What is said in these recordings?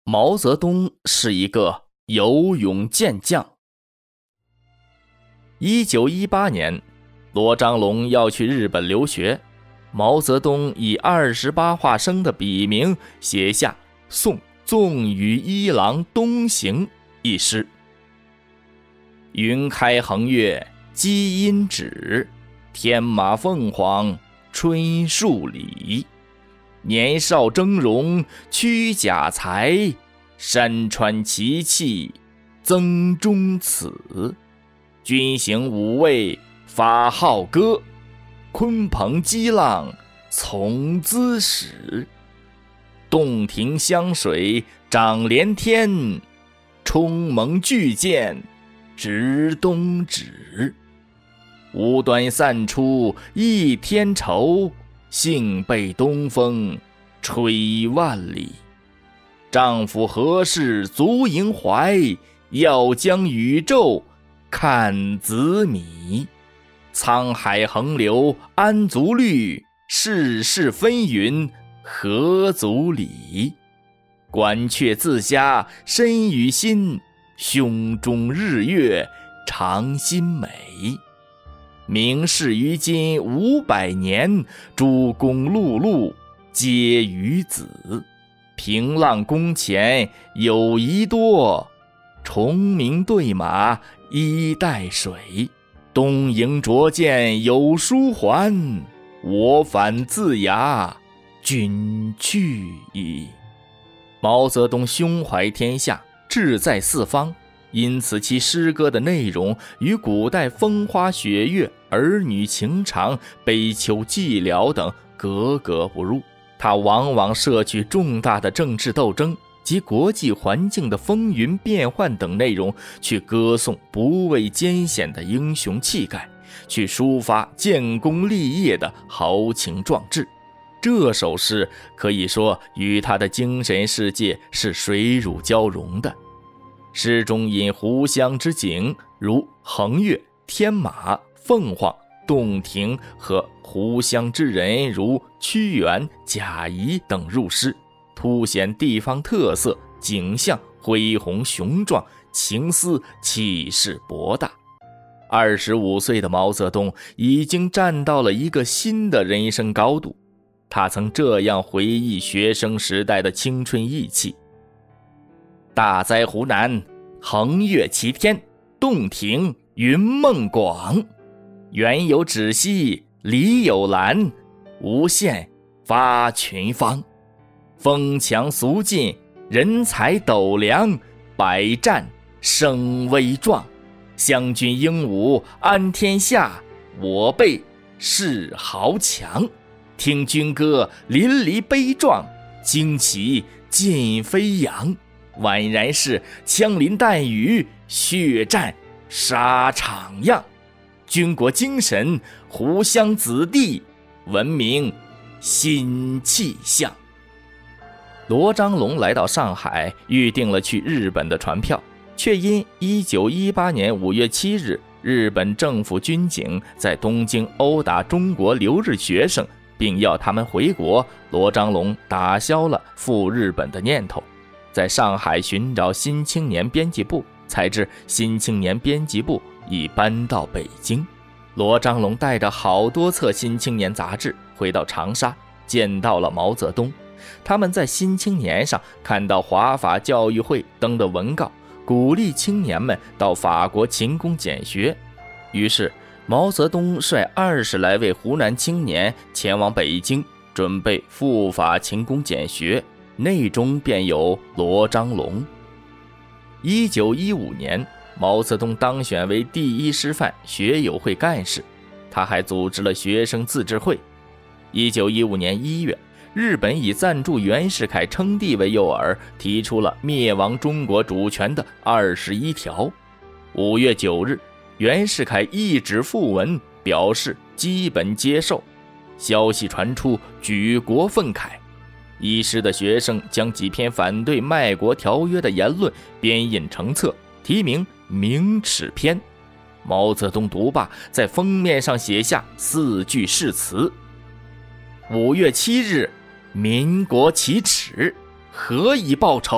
毛泽东是一个游泳健将。1918年，罗章龙要去日本留学，毛泽东以28画生的笔名写下《送纵羽一郎东行》一诗。云开横越积阴指，天马凤凰春树里。年少峥嵘驱甲才，山川奇气增忠此。军行五位发号歌，鲲鹏激浪从兹始。洞庭湘水长连天，冲盟巨舰直东指。无端散出一天愁，幸被东风吹万里。丈夫何事足萦怀，要将宇宙看子米。沧海横流安足虑，世事纷纭何足理。管却自家身与心，胸中日月常新美。明示于今500年，诸公碌碌皆于子。平浪宫前友谊多，重明对马衣带水。东瀛卓见有书还，我反自牙君去矣。毛泽东胸怀天下，志在四方，因此其诗歌的内容与古代风花雪月、儿女情长、悲秋寂寥等格格不入。他往往摄取重大的政治斗争及国际环境的风云变幻等内容，去歌颂不畏艰险的英雄气概，去抒发建功立业的豪情壮志。这首诗可以说与他的精神世界是水乳交融的。诗中引湖湘之景，如横越、天马、凤凰、洞庭和湖湘之人，如屈原、贾谊等入诗，凸显地方特色，景象恢宏雄壮，情思气势博大。25岁的毛泽东已经站到了一个新的人生高度。他曾这样回忆学生时代的青春意气：大哉湖南，横越其天，洞庭云梦广。原有止溪，里有兰，无限发群芳。风强俗劲，人才斗量，百战生威壮。湘军英武安天下，我辈是豪强。听军歌淋漓悲壮，旌旗尽飞扬。宛然是枪林弹雨，血战沙场样。军国精神，湖湘子弟，文明新气象。罗章龙来到上海，预定了去日本的船票，却因1918年5月7日日本政府军警在东京殴打中国留日学生，并要他们回国，罗章龙打消了赴日本的念头。在上海寻找新青年编辑部，才知新青年编辑部已搬到北京。罗章龙带着好多册新青年杂志回到长沙，见到了毛泽东。他们在新青年上看到华法教育会登的文告，鼓励青年们到法国勤工俭学。于是毛泽东率20来位湖南青年前往北京，准备赴法勤工俭学，内中便有罗章龙。1915年，毛泽东当选为第一师范学友会干事，他还组织了学生自治会。1915年1月，日本以赞助袁世凯称帝为诱饵，提出了灭亡中国主权的21条。5月9日，袁世凯一纸复文，表示基本接受。消息传出，举国愤慨。一师的学生将几篇反对卖国条约的言论编印成册，题名《明耻篇》。毛泽东读罢，在封面上写下4句誓词：5月7日，民国启齿，何以报仇？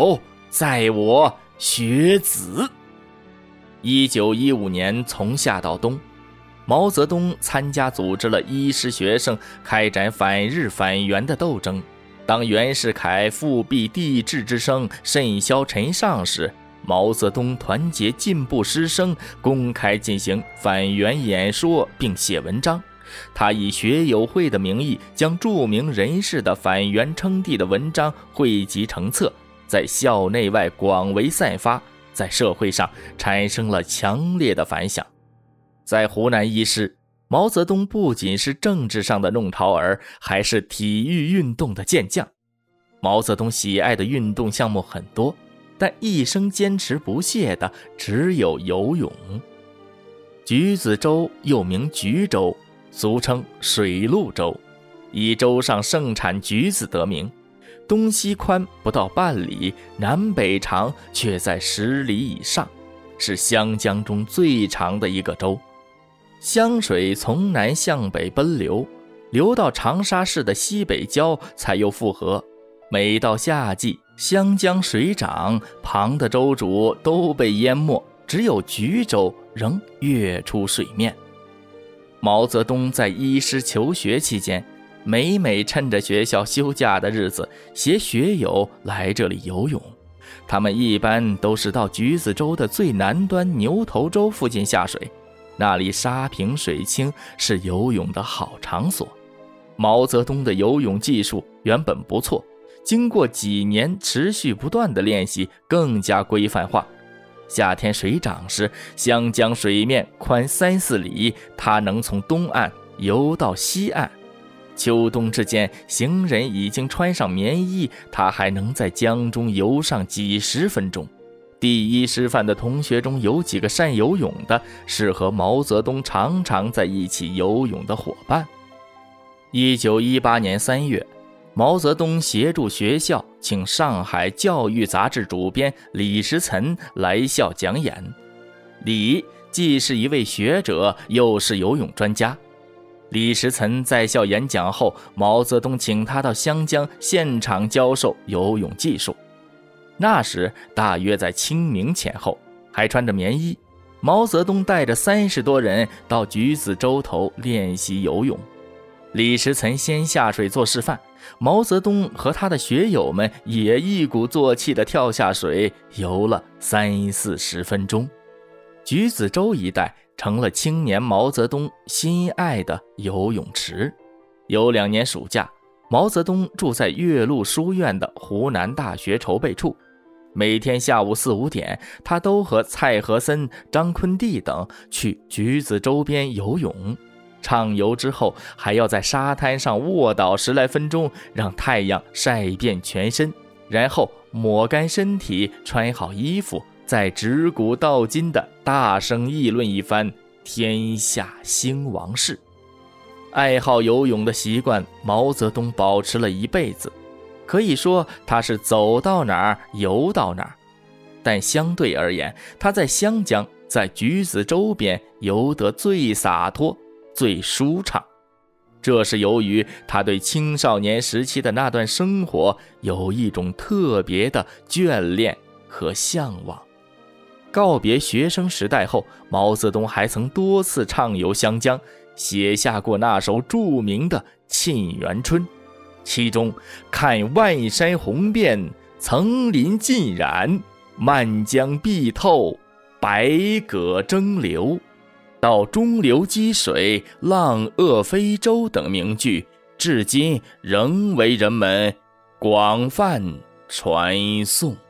在我学子。1915年从夏到冬，毛泽东参加组织了医师学生开展反日反袁的斗争。当袁世凯复辟帝制之声甚嚣尘上时，毛泽东团结进步师生，公开进行反袁演说并写文章。他以学友会的名义，将著名人士的反袁称帝的文章汇集成册，在校内外广为散发，在社会上产生了强烈的反响。在湖南一师，毛泽东不仅是政治上的弄潮儿，还是体育运动的健将。毛泽东喜爱的运动项目很多，但一生坚持不懈的只有游泳。橘子洲又名橘洲，俗称水陆洲，以洲上盛产橘子得名。东西宽不到半里，南北长却在10里以上，是湘江中最长的一个洲。湘水从南向北奔流，流到长沙市的西北郊才又复合。每到夏季，湘江水涨，旁的洲主都被淹没，只有橘洲仍跃出水面。毛泽东在医师求学期间，每趁着学校休假的日子，携学友来这里游泳。他们一般都是到橘子洲的最南端牛头洲附近下水，那里沙平水清，是游泳的好场所。毛泽东的游泳技术原本不错，经过几年持续不断的练习，更加规范化。夏天水涨时，湘江水面宽3-4里，他能从东岸游到西岸。秋冬之间，行人已经穿上棉衣，他还能在江中游上几十分钟。第一师范的同学中有几个善游泳的，是和毛泽东常常在一起游泳的伙伴。1918年3月，毛泽东协助学校请上海教育杂志主编李时岑来校讲演。李既是一位学者，又是游泳专家。李时岑在校演讲后，毛泽东请他到湘江现场教授游泳技术。那时大约在清明前后，还穿着棉衣，毛泽东带着30多人到橘子洲头练习游泳。李时岑先下水做示范，毛泽东和他的学友们也一鼓作气地跳下水，游了30-40分钟。橘子洲一带成了青年毛泽东心爱的游泳池。有2年暑假，毛泽东住在岳麓书院的湖南大学筹备处，每天下午4-5点，他都和蔡和森、张坤地等去橘子洲边游泳。畅游之后，还要在沙滩上卧倒10来分钟，让太阳晒遍全身，然后抹干身体，穿好衣服，再指古道今的大声议论一番天下兴亡事。爱好游泳的习惯，毛泽东保持了一辈子，可以说他是走到哪儿游到哪儿。但相对而言，他在湘江，在橘子洲边游得最洒脱，最舒畅。这是由于他对青少年时期的那段生活有一种特别的眷恋和向往。告别学生时代后，毛泽东还曾多次畅游湘江，写下过那首著名的《沁园春》，其中看万山红遍，层林尽染，漫江碧透，百舸争流，到中流击水，浪遏飞舟等名句，至今仍为人们广泛传颂。